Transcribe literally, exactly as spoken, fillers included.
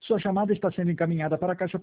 Sua chamada está sendo encaminhada para a caixa